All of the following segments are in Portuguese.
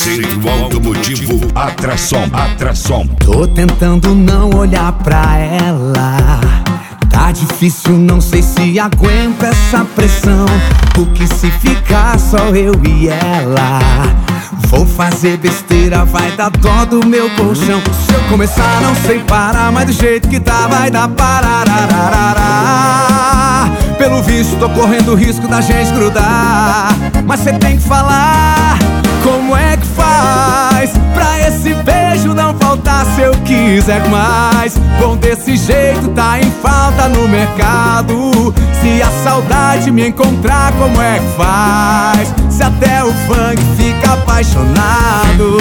Centro Automotivo Atração. Tô tentando não olhar pra ela. Tá difícil, não sei se aguento essa pressão. Porque se ficar só eu e ela, vou fazer besteira, vai dar dó do meu colchão. Se eu começar não sei parar, mas do jeito que tá vai dar pararararará. Pelo visto tô correndo o risco da gente grudar. Mas cê tem que falar como é que faz pra esse beijo não faltar se eu quiser mais. Bom, desse jeito tá em falta no mercado. Se a saudade me encontrar, como é que faz? Se até o funk fica apaixonado.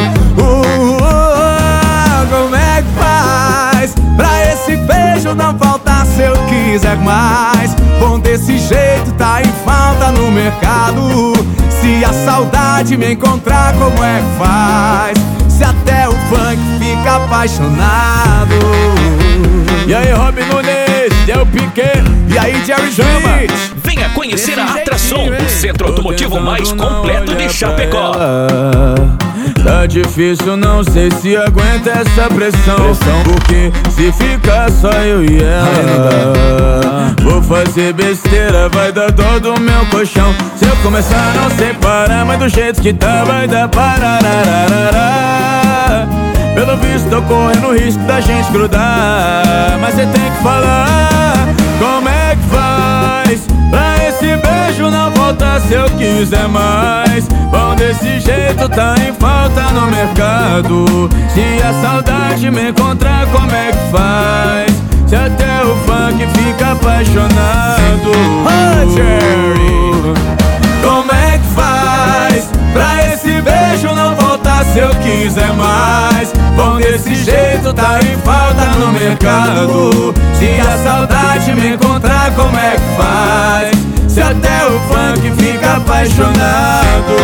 Como é que faz pra esse beijo não faltar se eu quiser mais? Bom, desse jeito tá em falta no mercado. Se a saudade me encontrar, como é que faz? Se até o funk fica apaixonado. E aí, Robin Nunes, Del Piquet, e aí, Jerry chama. Venha conhecer a Atração, o centro automotivo mais completo de Chapecó. Tá difícil, não sei se aguenta essa pressão. Porque se ficar só eu e ela, vou fazer besteira, vai dar dó do meu colchão. Se eu começar não sei parar, mas do jeito que tá vai dar pararararará. Pelo visto tô correndo o risco da gente grudar. Mas cê tem que falar como é que faz pra esse beijo não voltar se eu quiser mais. Bom, desse jeito tá em falta no mercado. Se a saudade me encontrar, como é que faz? Se até o funk fica apaixonado. Jerry, como é que faz pra esse beijo não voltar se eu quiser mais? Bom, desse jeito tá em falta no mercado. Se a saudade me encontrar, como é que faz? Se até o funk fica apaixonado.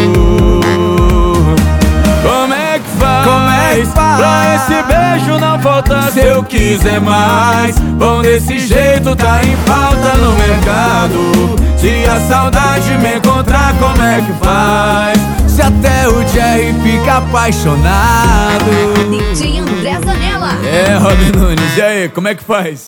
Como é que faz pra esse beijo não voltar se eu quiser mais? Bom, desse jeito tá em falta no mercado. Se a saudade me encontrar, como é que faz? se até o Jerry fica apaixonado. DJ André Zanella. Robin Nunes, e aí, como é que faz?